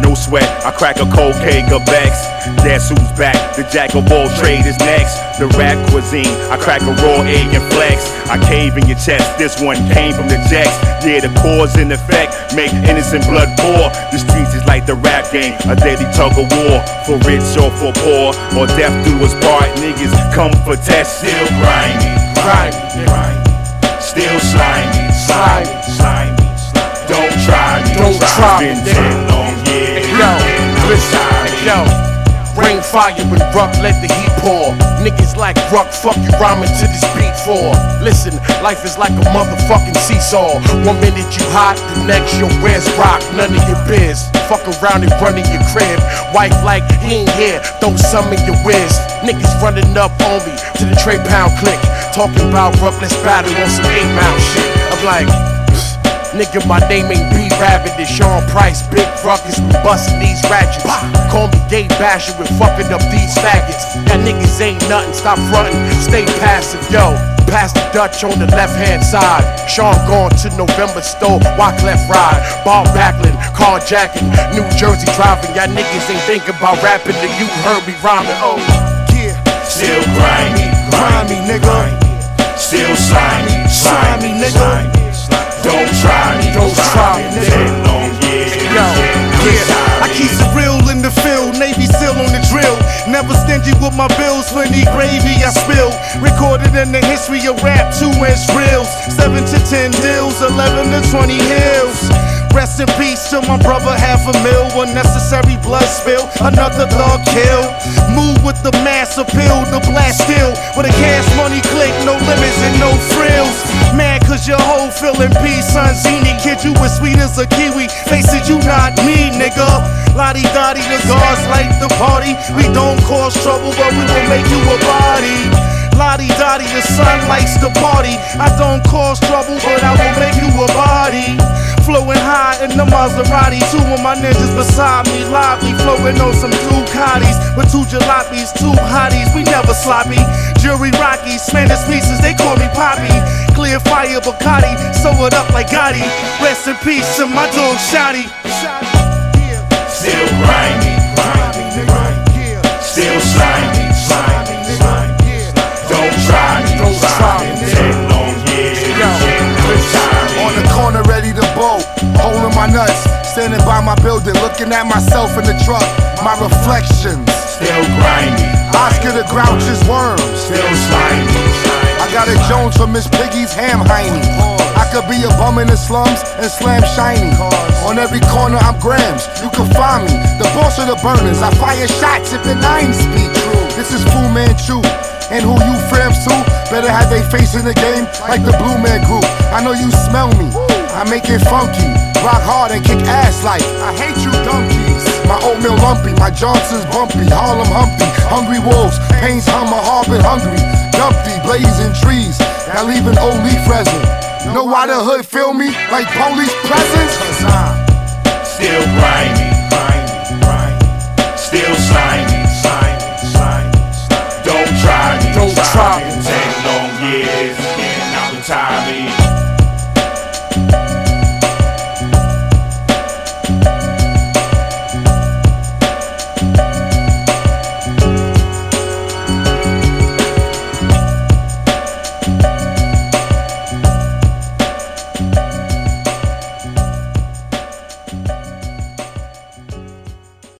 no sweat. I crack a cold keg of Bex. Guess who's back? The jack of all trade is next. The rap cuisine, I crack a raw egg and flex. I cave in your chest, this one came from the jacks. Yeah, the cause and effect make innocent blood pour. The streets is like the rap game, a daily tug of war. For rich or for poor, or death do us part. Niggas come for test, still grimy, still slimy, Don't try me, been 10 long years. Yo, listen, yo. Rain, fire, and rock, let the heat pour. Niggas like rock, fuck you rhyming to this beat for. Listen, life is like a motherfucking seesaw. 1 minute you hot, the next your where's rock, none of your biz. Fuck around and run in your crib. Wife like, he ain't here, throw some in your whiz. Niggas running up on me to the Trey Pound click. Talking about rough, let's battle on some 8-mile shit. I'm like, nigga, my name ain't B-Rabbit, it's Sean Price. Big ruckus, we bustin' these ratchets. Call me gay basher, we're fucking up these faggots. That niggas ain't nothing, stop frontin', stay passive, yo. Pass the Dutch on the left-hand side. Sean gone to November store, walk left ride. Ball backling, carjacking, New Jersey driving. Y'all niggas ain't thinking about rapping till you heard me rhyming. Oh, yeah. Still grimy, nigga. Still slimy, nigga. Don't try me, nigga. Long years. Yo, yeah, I keep it real in the field, Navy SEAL on the drill. Never stingy with my bills, plenty gravy I spill. Recorded in the history of rap, 2-inch reels. 7 to 10 deals, 11 to 20 hills. Rest in peace to my brother, $500,000. Unnecessary blood spill, another thug kill. Move with the mass appeal, the blast still. With a cash money click, no limits and no frills. Mad cause your whole feeling peace, son. Zini, kid, you as sweet as a kiwi. Face it, you not me, nigga. Lottie Dottie, the guards like the party. We don't cause trouble, but we will make you a body. Lottie Dottie, the sun likes the party. I don't cause trouble, but I will make you a body. Flowing high in the Maserati, 2 of my ninjas beside me, lively, flowing on some Ducatis. With 2 jalopies, 2 hotties, we never sloppy. Jury Rocky, Spanish pieces, they call me Poppy. Clear fire Bacardi, sew it up like Gotti. Rest in peace to my dog Shotty. Still grimy, still slimy, Don't try me, 10 long years. On the corner ready to bolt, holding my nuts. Standing by my building, looking at myself in the truck. My reflections, still grimy. Oscar the Grouch's worms, still slimy. I got a Jones from Miss Piggy's ham hiney. I could be a bum in the slums and slam shiny. On every corner I'm Grams, you can find me. The boss of the burners, I fire shots at the 9-speed crew. This is Fu Manchu, and who you friends to? Better have they face in the game like the Blue Man Group. I know you smell me, I make it funky. Rock hard and kick ass like I hate you donkeys. My oatmeal lumpy, my Johnson's bumpy. Harlem Humpty, hungry wolves, Payne's Hummer, Harvard hungry. Dumpty, blazing trees, now leaving old leaf resin. Know why the hood feel me like police presence? Still grimy.